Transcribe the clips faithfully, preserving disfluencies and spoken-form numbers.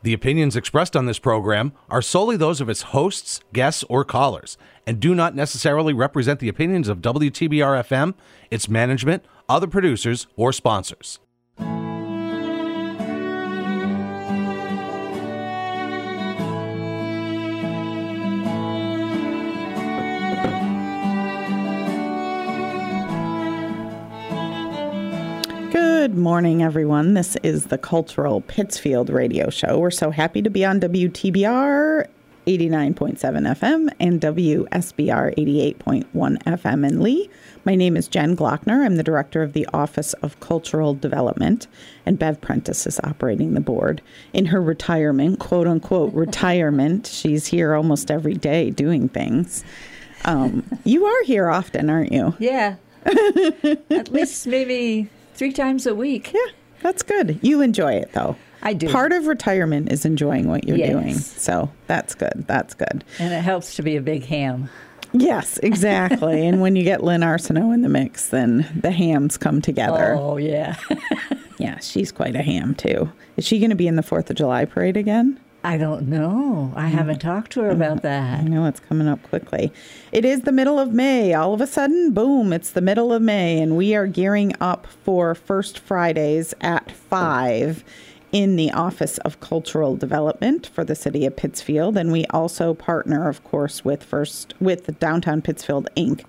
The opinions expressed on this program are solely those of its hosts, guests, or callers, and do not necessarily represent the opinions of W T B R F M, its management, other producers, or sponsors. Good morning, everyone. This is the Cultural Pittsfield Radio Show. We're so happy to be on W T B R eighty-nine point seven F M and W S B R eighty-eight point one F M in Lee. My name is Jen Glockner. I'm the director of the Office of Cultural Development, and Bev Prentice is operating the board. In her retirement, quote unquote retirement, she's here almost every day doing things. Um, you are here often, aren't you? Yeah. At least maybe three times a week. Yeah, that's good. You enjoy it, though. I do. Part of retirement is enjoying what you're yes. doing. So that's good. That's good. And it helps to be a big ham. Yes, exactly. And when you get Lynn Arsenault in the mix, then the hams come together. Oh, yeah. Yeah, she's quite a ham, too. Is she going to be in the fourth of July parade again? I don't know. I haven't talked to her about that. I know it's coming up quickly. It is the middle of May. All of a sudden, boom, it's the middle of May, and we are gearing up for First Fridays at five in the Office of Cultural Development for the City of Pittsfield. And we also partner, of course, with First with Downtown Pittsfield, Incorporated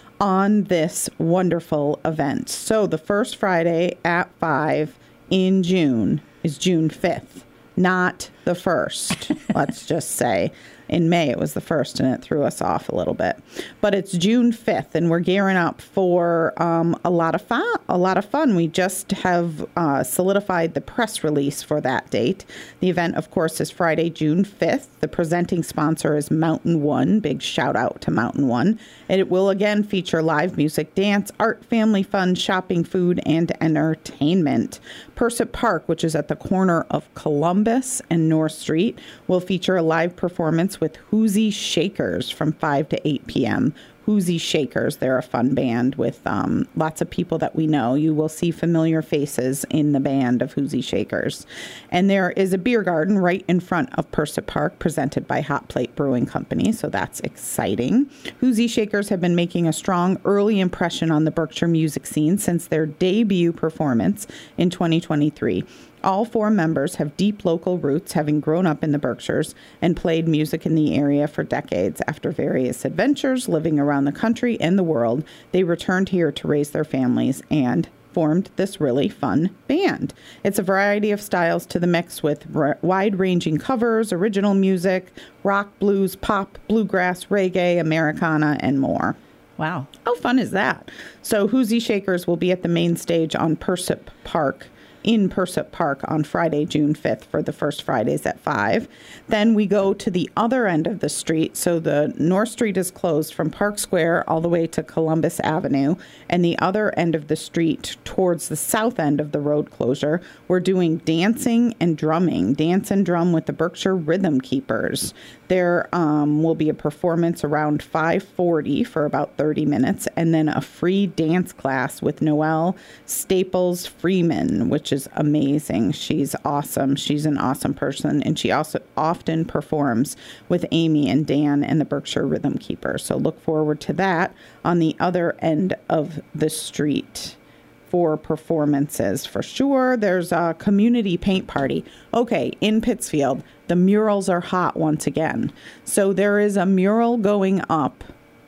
on this wonderful event. So the first Friday at five in June is June fifth. Not the first, let's just say. In May, it was the first, and it threw us off a little bit. But it's June fifth, and we're gearing up for um, a lot of fun. A lot of fun. We just have uh, solidified the press release for that date. The event, of course, is Friday, June fifth. The presenting sponsor is Mountain One. Big shout out to Mountain One. And it will again feature live music, dance, art, family fun, shopping, food, and entertainment. Persip Park, which is at the corner of Columbus and North Street, will feature a live performance with Whoozy Shakers from five to eight p.m. Whoozy Shakers, they're a fun band with um, lots of people that we know. You will see familiar faces in the band of Whoozy Shakers. And there is a beer garden right in front of Persip Park presented by Hot Plate Brewing Company, so that's exciting. Whoozy Shakers have been making a strong early impression on the Berkshire music scene since their debut performance in twenty twenty-three. All four members have deep local roots, having grown up in the Berkshires and played music in the area for decades. After various adventures living around the country and the world, they returned here to raise their families and formed this really fun band. It's a variety of styles to the mix with r- wide-ranging covers, original music, rock, blues, pop, bluegrass, reggae, Americana, and more. Wow. How fun is that? So Whoozy Shakers will be at the main stage on Persip Park in Persip Park on Friday, June fifth for the first Fridays at five. Then we go to the other end of the street. So the North Street is closed from Park Square all the way to Columbus Avenue. And the other end of the street towards the south end of the road closure, we're doing dancing and drumming. Dance and drum with the Berkshire Rhythm Keepers. There um, will be a performance around five forty for about thirty minutes, and then a free dance class with Noelle Staples Freeman, which is amazing. She's awesome. She's an awesome person, and she also often performs with Amy and Dan and the Berkshire Rhythm Keepers. So look forward to that on the other end of the street for performances for sure. There's a community paint party. Okay, in Pittsfield, the murals are hot once again. So there is a mural going up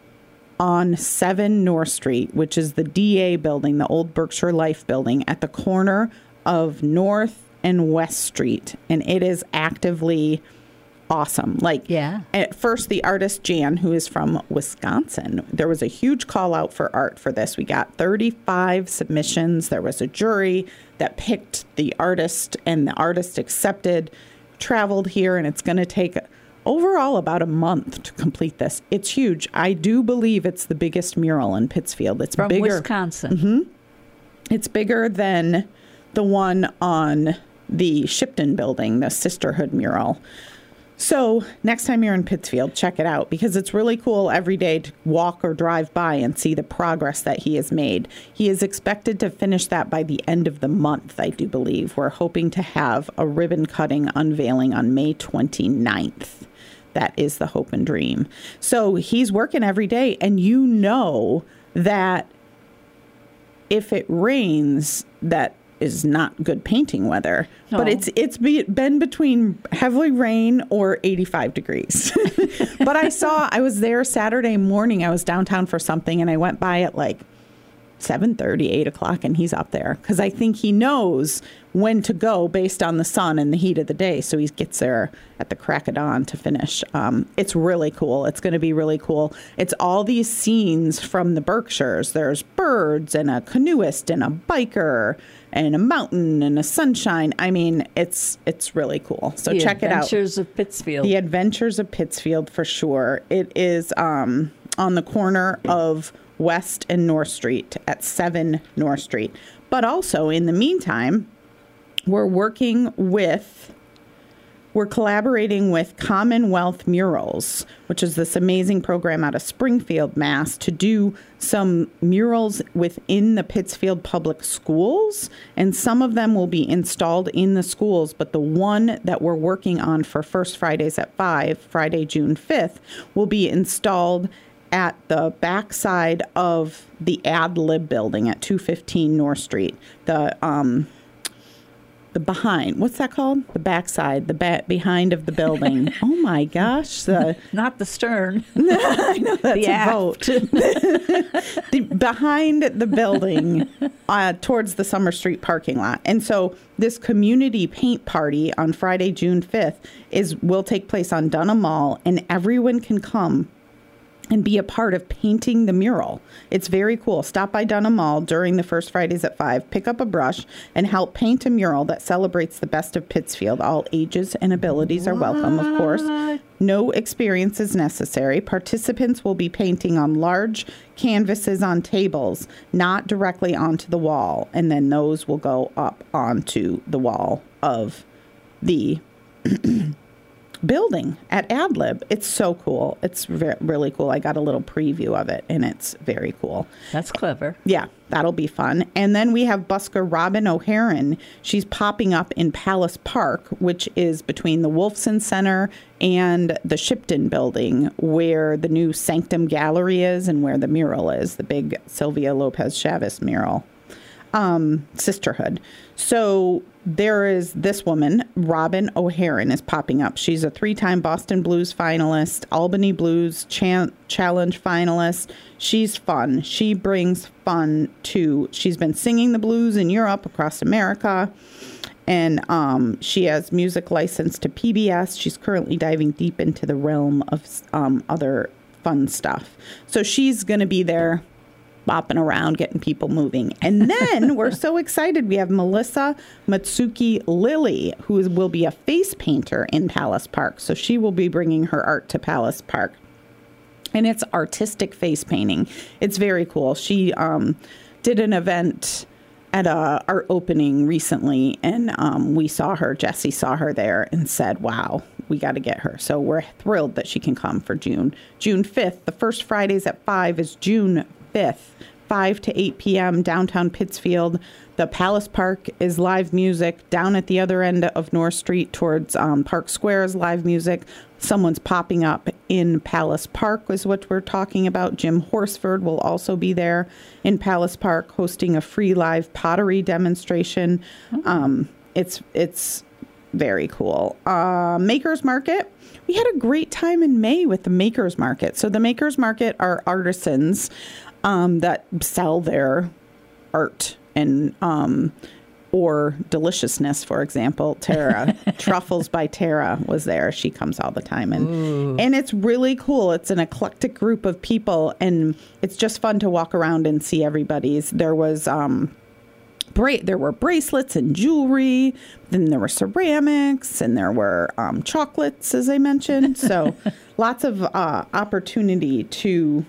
on seven North Street, which is the D A building, the old Berkshire Life building at the corner of North and West Street. And it is actively awesome. Like, yeah. At first, the artist Jan, who is from Wisconsin, there was a huge call out for art for this. We got thirty-five submissions. There was a jury that picked the artist, and the artist accepted, traveled here, and it's going to take overall about a month to complete this. It's huge. I do believe it's the biggest mural in Pittsfield. It's from bigger. Wisconsin. Mm-hmm. It's bigger than the one on the Shipton building, the Sisterhood mural. So next time you're in Pittsfield, check it out because it's really cool every day to walk or drive by and see the progress that he has made. He is expected to finish that by the end of the month, I do believe. We're hoping to have a ribbon cutting unveiling on May twenty-ninth. That is the hope and dream. So he's working every day, and you know that if it rains, that is not good painting weather. No. But it's it's be, been between heavily rain or eighty-five degrees. But I saw, I was there Saturday morning. I was downtown for something, and I went by at like seven thirty, eight o'clock, and he's up there. Because I think he knows when to go based on the sun and the heat of the day. So he gets there at the crack of dawn to finish. Um, it's really cool. It's going to be really cool. It's all these scenes from the Berkshires. There's birds and a canoeist and a biker and a mountain and a sunshine. I mean, it's it's really cool. So the check it out. The Adventures of Pittsfield. The Adventures of Pittsfield, for sure. It is um, on the corner of West and North Street at seven North Street. But also, in the meantime, we're working with, we're collaborating with Commonwealth Murals, which is this amazing program out of Springfield, Mass, to do some murals within the Pittsfield Public Schools. And some of them will be installed in the schools. But the one that we're working on for First Fridays at five, Friday, June fifth, will be installed at the backside of the Ad-Lib building at two fifteen North Street. The um, the behind, what's that called? The backside, the back behind of the building. Oh my gosh! The, Not the stern. I know that's the a aft. boat. the, behind the building, uh, towards the Summer Street parking lot, and so this community paint party on Friday, June fifth, is will take place on Dunham Mall, and everyone can come and be a part of painting the mural. It's very cool. Stop by Dunham Mall during the First Fridays at five, pick up a brush, and help paint a mural that celebrates the best of Pittsfield. All ages and abilities are welcome, of course. No experience is necessary. Participants will be painting on large canvases on tables, not directly onto the wall, and then those will go up onto the wall of the building at Ad-Lib. It's so cool. It's re- really cool. I got a little preview of it, and it's very cool. That's clever. Yeah, that'll be fun. And then we have busker Robin O'Haron. She's popping up in Palace Park, which is between the Wolfson Center and the Shipton building, where the new Sanctum Gallery is and where the mural is, the big Sylvia Lopez Chavez mural. Um, sisterhood. So there is this woman, Robin O'Haron, is popping up. She's a three-time Boston Blues finalist, Albany Blues Ch- Challenge finalist. She's fun. She brings fun to, she's been singing the blues in Europe, across America, and um, she has music license to P B S. She's currently diving deep into the realm of um, other fun stuff. So she's going to be there bopping around, getting people moving. And then we're so excited. We have Melissa Matsuki Lilly, who is, will be a face painter in Palace Park. So she will be bringing her art to Palace Park. And it's artistic face painting. It's very cool. She um, did an event at a art opening recently, and um, we saw her, Jessie saw her there and said, wow, we got to get her. So we're thrilled that she can come for June. June fifth, the first Fridays at five is June fifth, five to eight p.m. downtown Pittsfield. The Palace Park is live music. Down at the other end of North Street towards um, Park Square is live music. Someone's popping up in Palace Park is what we're talking about. Jim Horsford will also be there in Palace Park hosting a free live pottery demonstration. Mm-hmm. Um, it's it's very cool. Uh, Makers Market. We had a great time in May with the Makers Market. So the Makers Market are artisans um, that sell their art and um, or deliciousness, for example. Tara, Truffles by Tara was there. She comes all the time. And Ooh. and it's really cool. It's an eclectic group of people, and it's just fun to walk around and see everybody's. There was... Um, Bra- there were bracelets and jewelry, then there were ceramics, and there were um, chocolates, as I mentioned. So lots of uh, opportunity to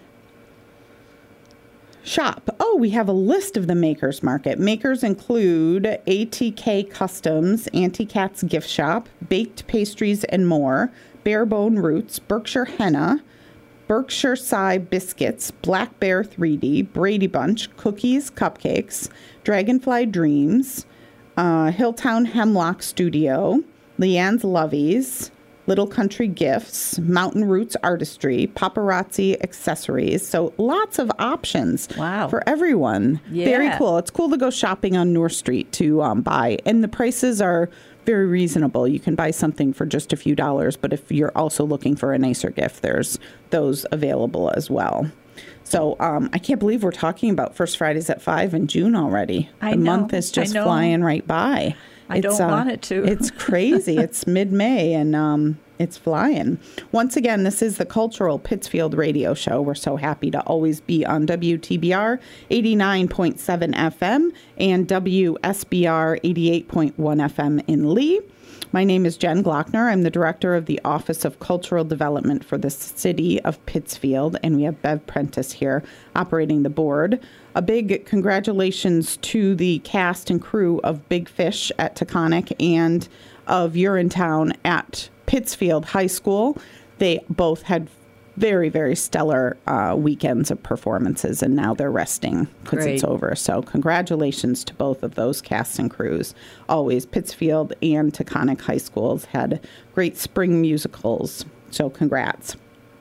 shop. Oh, we have a list of the Makers Market. Makers include A T K Customs, Auntie Kat's Gift Shop, Baked Pastries and More, Barebone Roots, Berkshire Henna, Berkshire Cy Biscuits, Black Bear three D, Brady Bunch, Cookies, Cupcakes, Dragonfly Dreams, uh, Hilltown Hemlock Studio, Leanne's Lovies, Little Country Gifts, Mountain Roots Artistry, Paparazzi Accessories. So lots of options wow. for everyone. Yeah. Very cool. It's cool to go shopping on North Street to um, buy. And the prices are very reasonable. You can buy something for just a few dollars, but if you're also looking for a nicer gift, there's those available as well. So um, I can't believe we're talking about First Fridays at five in June already. I the know. month is just I know. flying right by. I It's, don't uh, want it to. It's crazy. It's mid-May, and um, it's flying. Once again, this is the Cultural Pittsfield Radio Show. We're so happy to always be on W T B R eighty-nine point seven F M and W S B R eighty-eight point one F M in Lee. My name is Jen Glockner. I'm the director of the Office of Cultural Development for the City of Pittsfield, and we have Bev Prentice here operating the board. A big congratulations to the cast and crew of Big Fish at Taconic and of Urinetown at Pittsfield High School. They both had very, very stellar uh, weekends of performances, and now they're resting because it's over. So congratulations to both of those casts and crews. Always, Pittsfield and Taconic High Schools had great spring musicals, so congrats.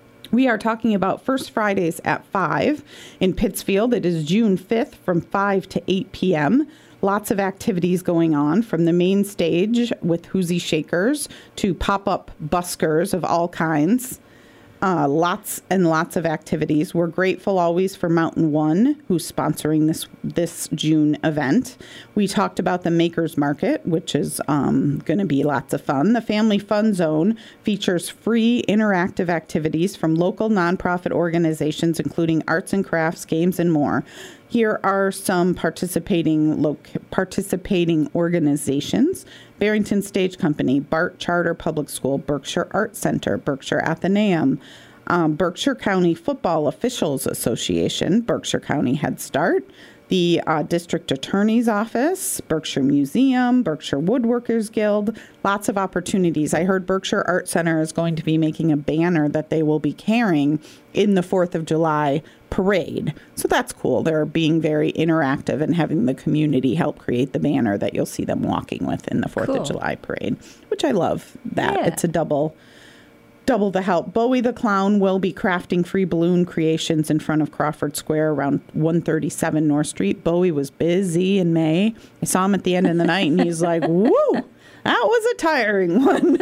We are talking about First Fridays at five in Pittsfield. It is June fifth from five to eight p.m., Lots of activities going on, from the main stage with Hoosie Shakers to pop-up buskers of all kinds. Uh, lots and lots of activities. We're grateful always for Mountain One, who's sponsoring this this June event. We talked about the Makers Market, which is um, going to be lots of fun. The Family Fun Zone features free interactive activities from local nonprofit organizations, including arts and crafts, games, and more. Here are some participating lo- participating organizations: Barrington Stage Company, Bart Charter Public School, Berkshire Art Center, Berkshire Athenaeum, um, Berkshire County Football Officials Association, Berkshire County Head Start, the uh, District Attorney's Office, Berkshire Museum, Berkshire Woodworkers Guild. Lots of opportunities. I heard Berkshire Art Center is going to be making a banner that they will be carrying in the fourth of July parade. So that's cool. They're being very interactive and having the community help create the banner that you'll see them walking with in the fourth Cool. of July parade, which I love that. Yeah. It's a double double the help. Bowie the Clown will be crafting free balloon creations in front of Crawford Square around one thirty-seven North Street. Bowie was busy in May. I saw him at the end of the night, and he's like, woo, that was a tiring one.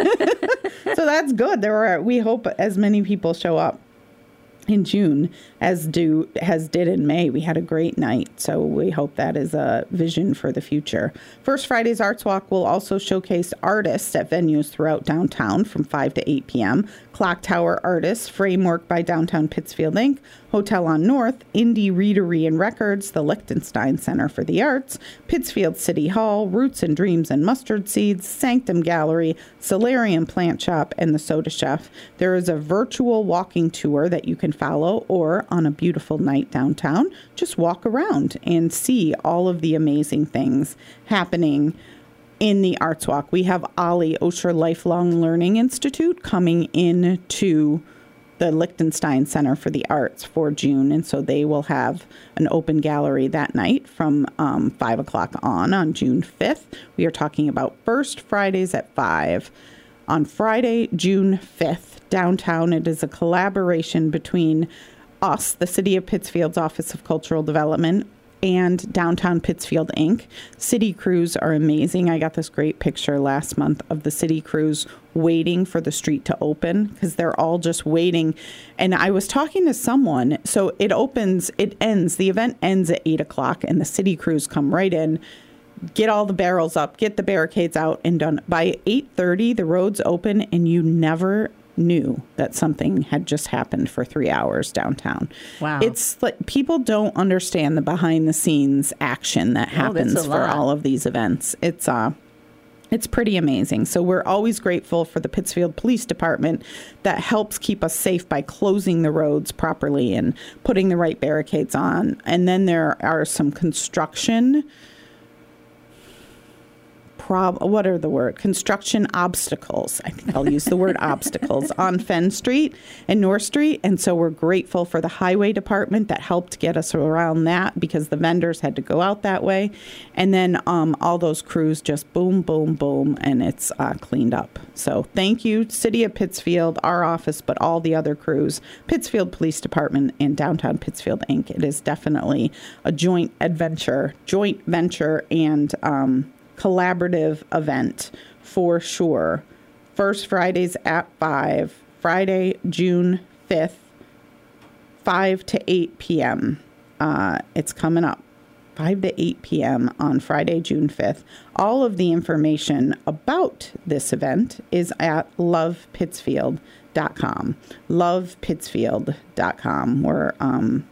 So that's good. There are, we hope as many people show up in June as do as did in May. We had a great night, so we hope that is a vision for the future. First Friday's Arts Walk will also showcase artists at venues throughout downtown from five to eight p.m. Clock Tower Artists, Framework by Downtown Pittsfield Incorporated, Hotel on North, Indie Readery and Records, the Liechtenstein Center for the Arts, Pittsfield City Hall, Roots and Dreams and Mustard Seeds, Sanctum Gallery, Solarium Plant Shop, and the Soda Chef. There is a virtual walking tour that you can follow, or on a beautiful night downtown, just walk around and see all of the amazing things happening in the Arts Walk. We have Ollie Osher Lifelong Learning Institute coming into the Liechtenstein Center for the Arts for June, and so they will have an open gallery that night from um, five o'clock on on June fifth. We are talking about First Fridays at five. On Friday, June fifth, downtown, it is a collaboration between us, the City of Pittsfield's Office of Cultural Development, and Downtown Pittsfield Incorporated. City crews are amazing. I got this great picture last month of the city crews waiting for the street to open because they're all just waiting. And I was talking to someone. So it opens, it ends, the event ends at eight o'clock, and the city crews come right in, get all the barrels up, get the barricades out and done. By eight thirty, the roads open, and you never knew that something had just happened for three hours downtown. Wow. It's like people don't understand the behind the scenes action that happens that's a for lot. all of these events. It's uh it's pretty amazing. So we're always grateful for the Pittsfield Police Department that helps keep us safe by closing the roads properly and putting the right barricades on. And then there are some construction prob what are the word construction obstacles. I think I'll use the word obstacles on Fenn Street and North Street. And so we're grateful for the highway department that helped get us around that because the vendors had to go out that way. And then um, all those crews just boom, boom, boom, and it's uh, cleaned up. So thank you, City of Pittsfield, our office, but all the other crews, Pittsfield Police Department and Downtown Pittsfield, Incorporated. It is definitely a joint adventure, joint venture and um, collaborative event for sure. First Fridays at five, Friday, June fifth, five to eight p.m. Uh, it's coming up. five to eight p.m. on Friday, June fifth. All of the information about this event is at love pittsfield dot com. love pittsfield dot com. We're um,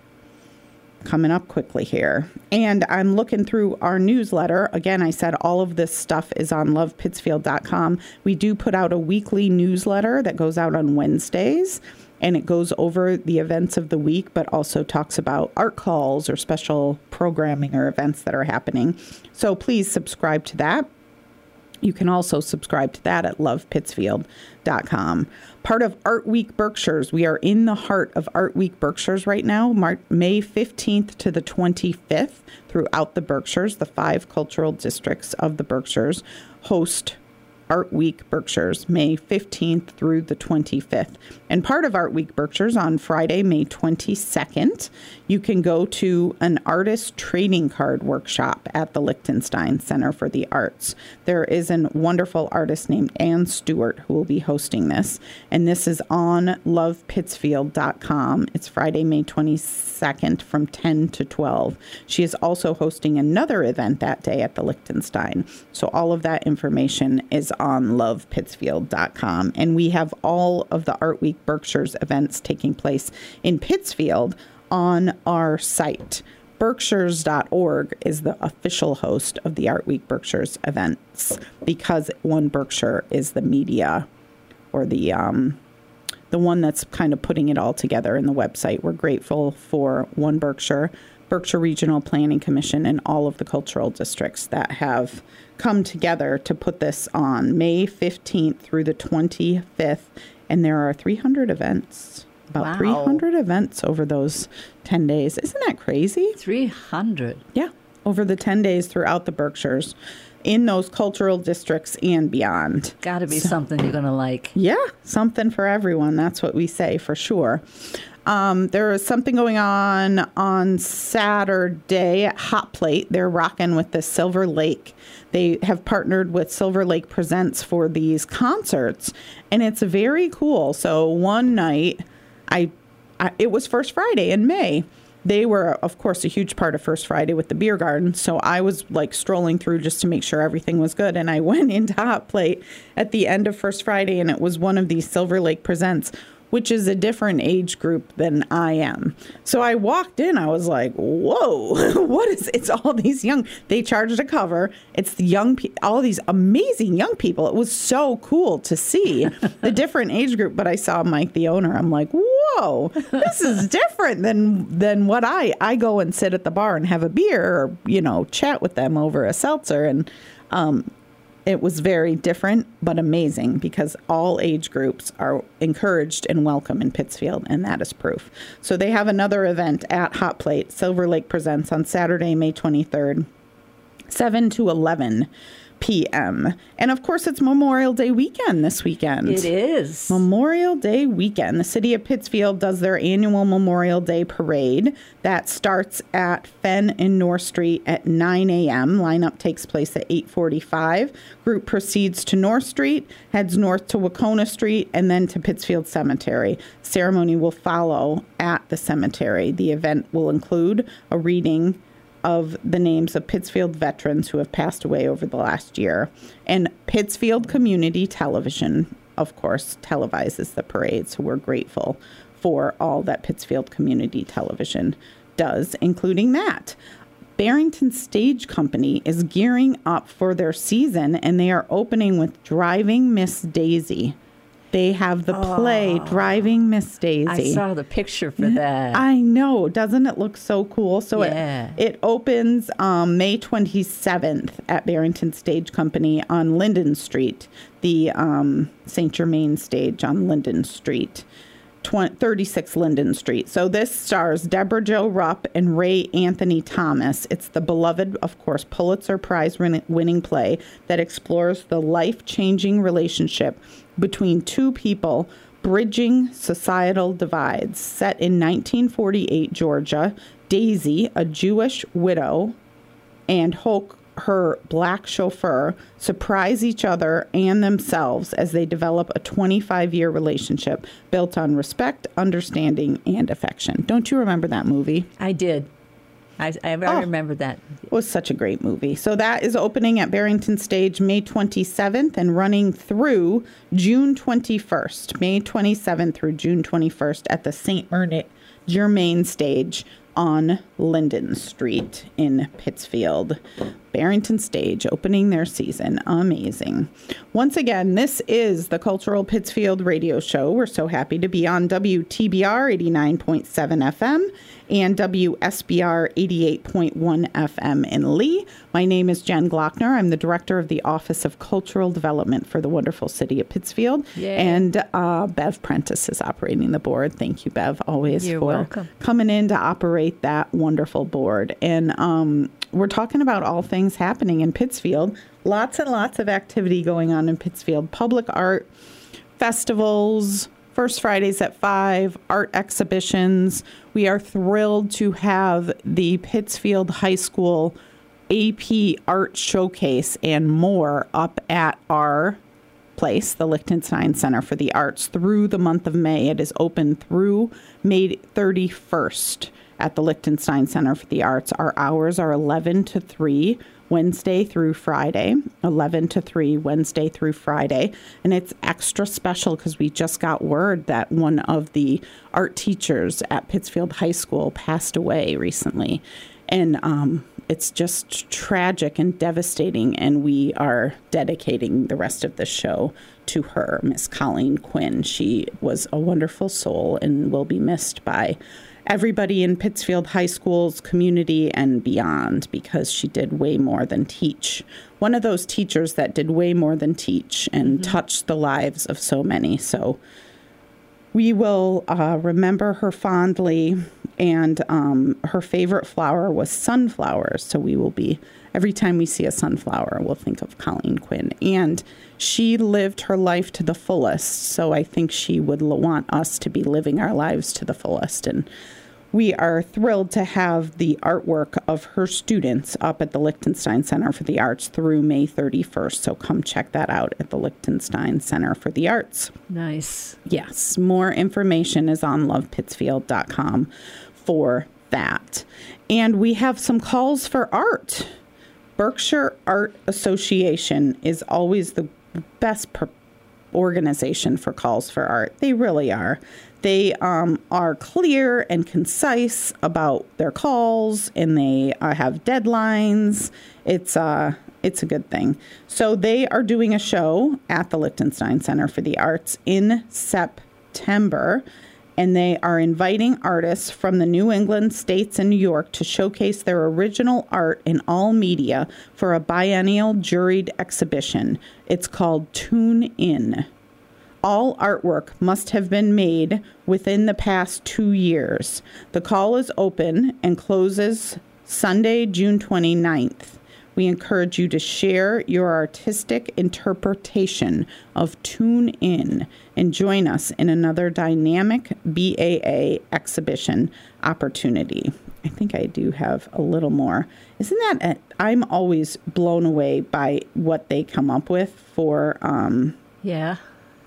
coming up quickly here. And I'm looking through our newsletter. Again, I said all of this stuff is on love pittsfield dot com. We do put out a weekly newsletter that goes out on Wednesdays. And it goes over the events of the week, but also talks about art calls or special programming or events that are happening. So please subscribe to that. You can also subscribe to that at love pittsfield dot com. Part of Art Week Berkshires. We are in the heart of Art Week Berkshires right now, Mar- May fifteenth to the twenty-fifth. Throughout the Berkshires, the five cultural districts of the Berkshires host Art Week Berkshires, May fifteenth through the twenty-fifth. And part of Art Week Berkshires on Friday, May twenty-second, you can go to an artist trading card workshop at the Lichtenstein Center for the Arts. There is a wonderful artist named Ann Stewart who will be hosting this. And this is on love pittsfield dot com. It's Friday, May twenty-second from ten to twelve. She is also hosting another event that day at the Lichtenstein. So all of that information is on love pittsfield dot com. And we have all of the Art Week Berkshires events taking place in Pittsfield on our site. Berkshires dot org is the official host of the Art Week Berkshires events because One Berkshire is the media or the um, the one that's kind of putting it all together in the website. We're grateful for One Berkshire, Berkshire Regional Planning Commission, and all of the cultural districts that have come together to put this on May fifteenth through the twenty-fifth. And there are three hundred events, about Wow. three hundred events over those ten days. Isn't that crazy? three hundred. Yeah, over the ten days throughout the Berkshires in those cultural districts and beyond. Got to be So- something you're going to like. Yeah, something for everyone. That's what we say for sure. Um, there is something going on on Saturday at Hot Plate. They're rocking with the Silver Lake. They have partnered with Silver Lake Presents for these concerts, and it's very cool. So one night, I, I it was First Friday in May. They were, of course, a huge part of First Friday with the beer garden. So I was like strolling through just to make sure everything was good. And I went into Hot Plate at the end of First Friday, and it was one of these Silver Lake Presents, which is a different age group than I am. So I walked in, I was like, whoa, what is, it's all these young, they charged a cover. It's the young, pe- all these amazing young people. It was so cool to see the different age group. But I saw Mike, the owner. I'm like, whoa, this is different than, than what I, I go and sit at the bar and have a beer or, you know, chat with them over a seltzer. And, um, it was very different, but amazing because all age groups are encouraged and welcome in Pittsfield, and that is proof. So they have another event at Hot Plate, Silver Lake Presents, on Saturday, May twenty-third, seven to eleven p.m. And of course, it's Memorial Day weekend this weekend. It is. Memorial Day weekend. The city of Pittsfield does their annual Memorial Day parade that starts at Fenn and North Street at nine a.m. Lineup takes place at eight forty-five. Group proceeds to North Street, heads north to Wacona Street, and then to Pittsfield Cemetery. Ceremony will follow at the cemetery. The event will include a reading of the names of Pittsfield veterans who have passed away over the last year. And Pittsfield Community Television, of course, televises the parade. So we're grateful for all that Pittsfield Community Television does, including that. Barrington Stage Company is gearing up for their season, and they are opening with Driving Miss Daisy. They have the play Oh. Driving Miss Daisy. I saw the picture for that. I know. Doesn't it look so cool? So Yeah. it, it opens um, May twenty-seventh at Barrington Stage Company on Linden Street, the um, Saint Germain stage on Linden Street, thirty-six Linden Street. So this stars Deborah Jo Rupp and Ray Anthony Thomas. It's the beloved, of course, Pulitzer Prize winning play that explores the life-changing relationship between two people bridging societal divides. Set in nineteen forty-eight Georgia, Daisy, a Jewish widow, and Hoke, her black chauffeur, surprise each other and themselves as they develop a twenty-five-year relationship built on respect, understanding, and affection. Don't you remember that movie? I did. I, I, I Oh. remember that. It was such a great movie. So that is opening at Barrington Stage May twenty-seventh and running through June twenty-first. May twenty-seventh through June twenty-first at the Saint Germain Stage on Linden Street in Pittsfield. Barrington Stage opening their season. Amazing. Once again, this is the Cultural Pittsfield Radio Show. We're so happy to be on W T B R eighty-nine point seven F M and W S B R eighty-eight point one F M in Lee. My name is Jen Glockner. I'm the director of the Office of Cultural Development for the wonderful city of Pittsfield. Yay. And uh, Bev Prentice is operating the board. Thank you, Bev, always You're for welcome. coming in to operate that wonderful board. And um, we're talking about all things happening in Pittsfield. Lots and lots of activity going on in Pittsfield. Public art, festivals, First Fridays at five, art exhibitions. We are thrilled to have the Pittsfield High School A P Art Showcase and more up at our place, the Liechtenstein Center for the Arts, through the month of May. It is open through May thirty-first at the Liechtenstein Center for the Arts. Our hours are eleven to three, Wednesday through Friday, eleven to three, Wednesday through Friday. And it's extra special because we just got word that one of the art teachers at Pittsfield High School passed away recently. And um, it's just tragic and devastating. And we are dedicating the rest of the show to her, Miss Colleen Quinn. She was a wonderful soul and will be missed by everybody in Pittsfield High School's community and beyond, because she did way more than teach. One of those teachers that did way more than teach and mm-hmm. touched the lives of so many. So we will uh, remember her fondly, and um, her favorite flower was sunflowers. So we will be, every time we see a sunflower, we'll think of Colleen Quinn. And she lived her life to the fullest, so I think she would want us to be living our lives to the fullest. And we are thrilled to have the artwork of her students up at the Liechtenstein Center for the Arts through May thirty-first. So come check that out at the Liechtenstein Center for the Arts. Nice. Yes, more information is on love pittsfield dot com for that. And we have some calls for art. Berkshire Art Association is always the best per- organization for calls for art. They really are. They um, are clear and concise about their calls, and they uh, have deadlines. It's uh, it's a good thing. So they are doing a show at the Liechtenstein Center for the Arts in September, and they are inviting artists from the New England states and New York to showcase their original art in all media for a biennial juried exhibition. It's called Tune In. All artwork must have been made within the past two years. The call is open and closes Sunday, June twenty-ninth. We encourage you to share your artistic interpretation of Tune In and join us in another dynamic B A A exhibition opportunity. I think I do have a little more. Isn't that, a, I'm always blown away by what they come up with for um, Yeah.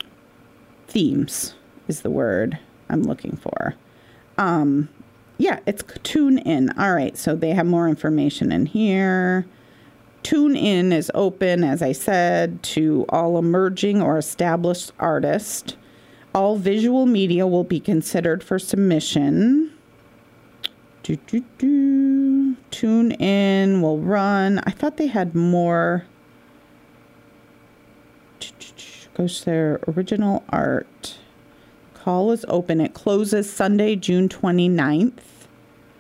themes is the word I'm looking for. Um, yeah, it's Tune In. All right, so they have more information in here. Tune In is open, as I said, to all emerging or established artists. All visual media will be considered for submission. Do, do, do. Tune In will run. I thought they had more. Goes there. Original art. Call is open. It closes Sunday, June twenty-ninth.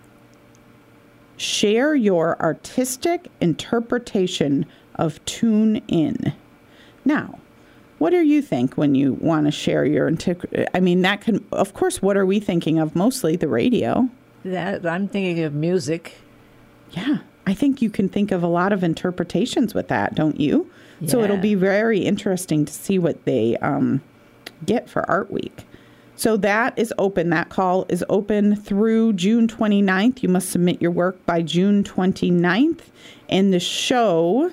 Share your artistic interpretation of Tune In. Now, what do you think when you want to share your... I mean, that can... Of course, what are we thinking of? Mostly the radio. That I'm thinking of music. Yeah. I think you can think of a lot of interpretations with that, don't you? Yeah. So it'll be very interesting to see what they um, get for Art Week. So that is open. That call is open through June twenty-ninth. You must submit your work by June twenty-ninth. And the show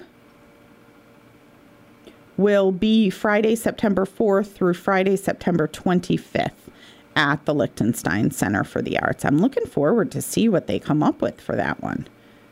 will be Friday, September fourth through Friday, September twenty-fifth at the Liechtenstein Center for the Arts. I'm looking forward to see what they come up with for that one.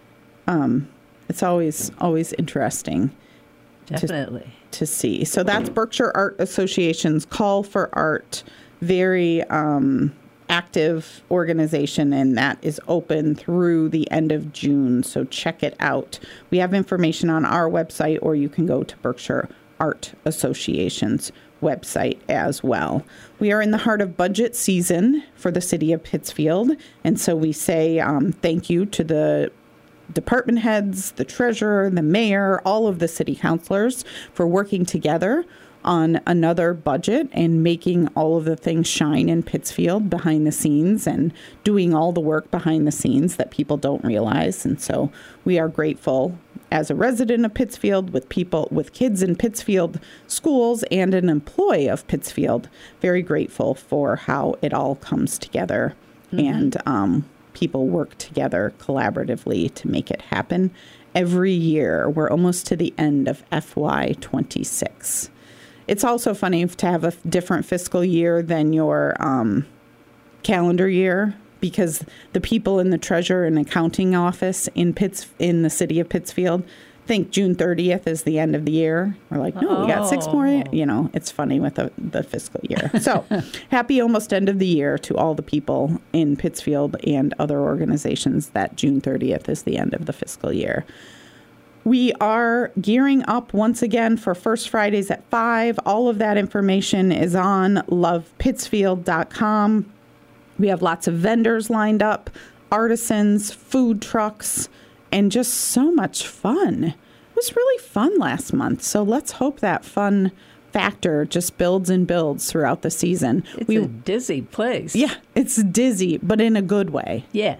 Um, it's always, always interesting. Definitely. To, to see. So that's Berkshire Art Association's Call for Art. Very um, active organization, and that is open through the end of June. So check it out. We have information on our website, or you can go to Berkshire Art Association's website as well. We are in the heart of budget season for the city of Pittsfield, and so we say um, thank you to the department heads, the treasurer, the mayor, all of the city councilors for working together on another budget and making all of the things shine in Pittsfield behind the scenes and doing all the work behind the scenes that people don't realize. And so we are grateful as a resident of Pittsfield, with people, with kids in Pittsfield schools and an employee of Pittsfield, very grateful for how it all comes together. Mm-hmm. And um, people work together collaboratively to make it happen every year. We're almost to the end of F Y twenty-six. It's also funny to have a different fiscal year than your um, calendar year, because the people in the treasurer and accounting office in Pitts in the city of Pittsfield think June thirtieth is the end of the year. We're like, no, we got six more. You know, it's funny with the, the fiscal year. So happy almost end of the year to all the people in Pittsfield and other organizations that June thirtieth is the end of the fiscal year. We are gearing up once again for First Fridays at five. All of that information is on love pittsfield dot com. We have lots of vendors lined up, artisans, food trucks, and just so much fun. It was really fun last month, so let's hope that fun factor just builds and builds throughout the season. It's we, a dizzy place. Yeah, it's dizzy, but in a good way. Yes.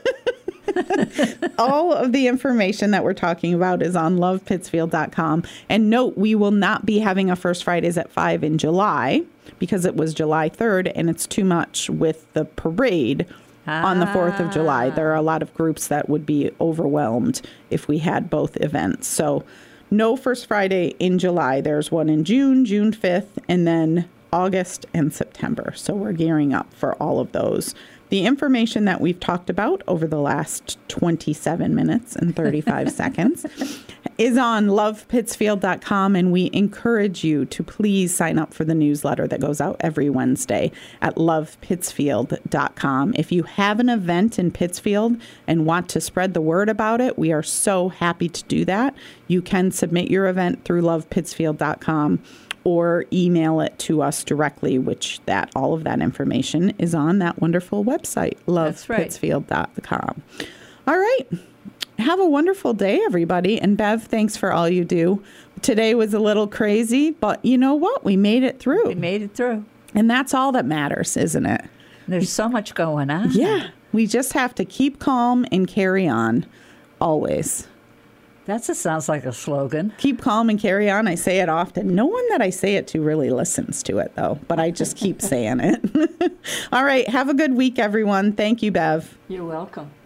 All of the information that we're talking about is on love pittsfield dot com. And note, we will not be having a First Fridays at five in July because it was July third, and it's too much with the parade ah. on the fourth of July. There are a lot of groups that would be overwhelmed if we had both events. So no First Friday in July. There's one in June, June fifth, and then August and September. So we're gearing up for all of those. The information that we've talked about over the last twenty-seven minutes and thirty-five seconds is on love pittsfield dot com, and we encourage you to please sign up for the newsletter that goes out every Wednesday at love pittsfield dot com. If you have an event in Pittsfield and want to spread the word about it, we are so happy to do that. You can submit your event through love pittsfield dot com. Or email it to us directly, which that all of that information is on that wonderful website, love pittsfield dot com. All right. Have a wonderful day, everybody. And Bev, thanks for all you do. Today was a little crazy, but you know what? We made it through. We made it through. And that's all that matters, isn't it? There's so much going on. Yeah. We just have to keep calm and carry on, always. That just sounds like a slogan. Keep calm and carry on. I say it often. No one that I say it to really listens to it, though, but I just keep saying it. All right. Have a good week, everyone. Thank you, Bev. You're welcome.